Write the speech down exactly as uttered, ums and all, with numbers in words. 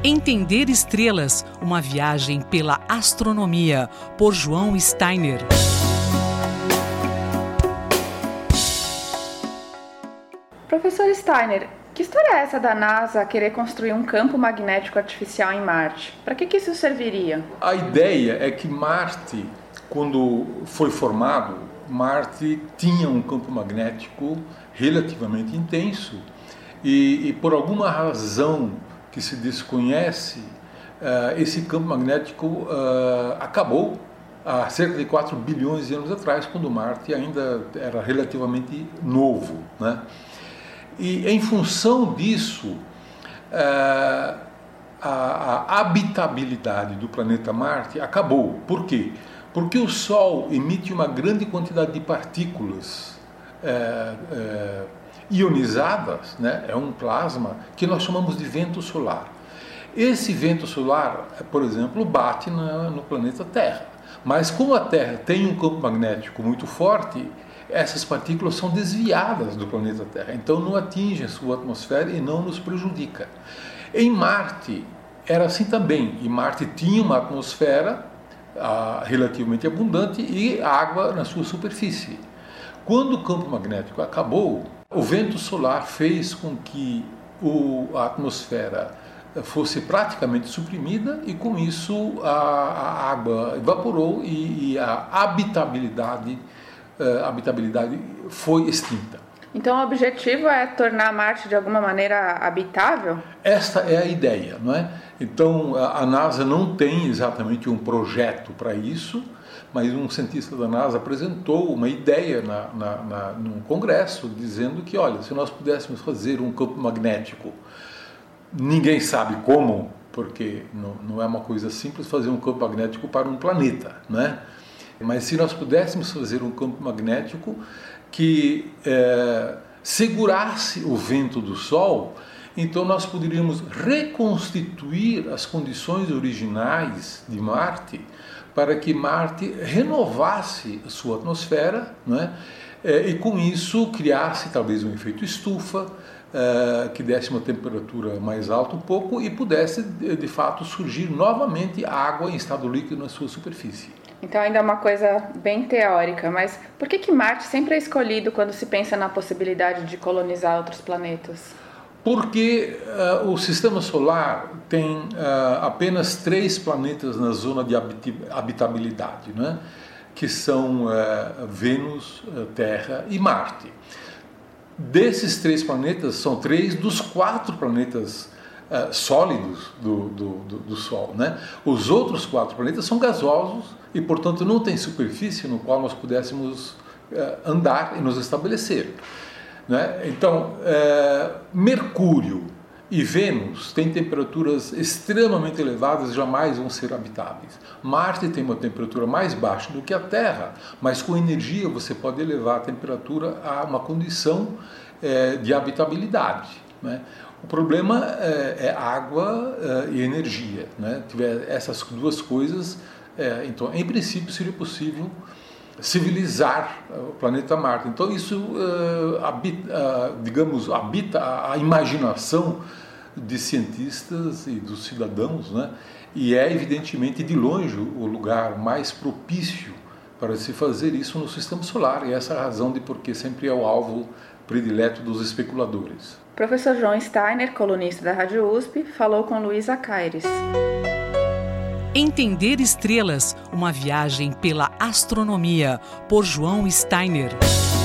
Entender estrelas, uma viagem pela astronomia, por João Steiner. Professor Steiner, que história é essa da NASA querer construir um campo magnético artificial em Marte? Para que, que isso serviria? A ideia é que Marte, quando foi formado, Marte tinha um campo magnético relativamente intenso e, e por alguma razão que se desconhece, uh, esse campo magnético uh, acabou há cerca de quatro bilhões de anos atrás, quando Marte ainda era relativamente novo, né? E em função disso, uh, a, a habitabilidade do planeta Marte acabou. Por quê? Porque o Sol emite uma grande quantidade de partículas uh, uh, ionizadas, né? É um plasma que nós chamamos de vento solar. Esse vento solar, por exemplo, bate na, no planeta Terra. Mas como a Terra tem um campo magnético muito forte, essas partículas são desviadas do planeta Terra. Então não atingem a sua atmosfera e não nos prejudica. Em Marte era assim também. E Marte tinha uma atmosfera ah, relativamente abundante e água na sua superfície. Quando o campo magnético acabou, o vento solar fez com que o, a atmosfera fosse praticamente suprimida e com isso a, a água evaporou e, e a habitabilidade, a habitabilidade foi extinta. Então o objetivo é tornar Marte de alguma maneira habitável? Esta é a ideia, não é? Então a, a NASA não tem exatamente um projeto para isso, mas um cientista da NASA apresentou uma ideia na, na, na, num congresso, dizendo que, olha, se nós pudéssemos fazer um campo magnético, ninguém sabe como, porque não, não é uma coisa simples fazer um campo magnético para um planeta, né? Mas se nós pudéssemos fazer um campo magnético que é, segurasse o vento do Sol, então nós poderíamos reconstituir as condições originais de Marte para que Marte renovasse a sua atmosfera, né? E com isso criasse talvez um efeito estufa, uh, que desse uma temperatura mais alta um pouco e pudesse de, de fato surgir novamente água em estado líquido na sua superfície. Então ainda é uma coisa bem teórica, mas por que que Marte sempre é escolhido quando se pensa na possibilidade de colonizar outros planetas? Porque uh, o Sistema Solar tem uh, apenas três planetas na zona de habitabilidade, né? Que são uh, Vênus, uh, Terra e Marte. Desses três planetas, são três dos quatro planetas uh, sólidos do, do, do, do Sol, né? Os outros quatro planetas são gasosos e, portanto, não tem superfície no qual nós pudéssemos uh, andar e nos estabelecer. Né? Então, é, Mercúrio e Vênus têm temperaturas extremamente elevadas e jamais vão ser habitáveis. Marte tem uma temperatura mais baixa do que a Terra, mas com energia você pode elevar a temperatura a uma condição é, de habitabilidade. Né? O problema é, é água é, e energia. Né? Tiver essas duas coisas, é, então, em princípio, seria possível civilizar o planeta Marte. Então isso, uh, habita, uh, digamos, habita a imaginação de cientistas e dos cidadãos, né? E é evidentemente de longe o lugar mais propício para se fazer isso no Sistema Solar, e essa é a razão de por que sempre é o alvo predileto dos especuladores. Professor João Steiner, colunista da Rádio U S P, falou com Luísa Caires. Entender estrelas, uma viagem pela astronomia, por João Steiner.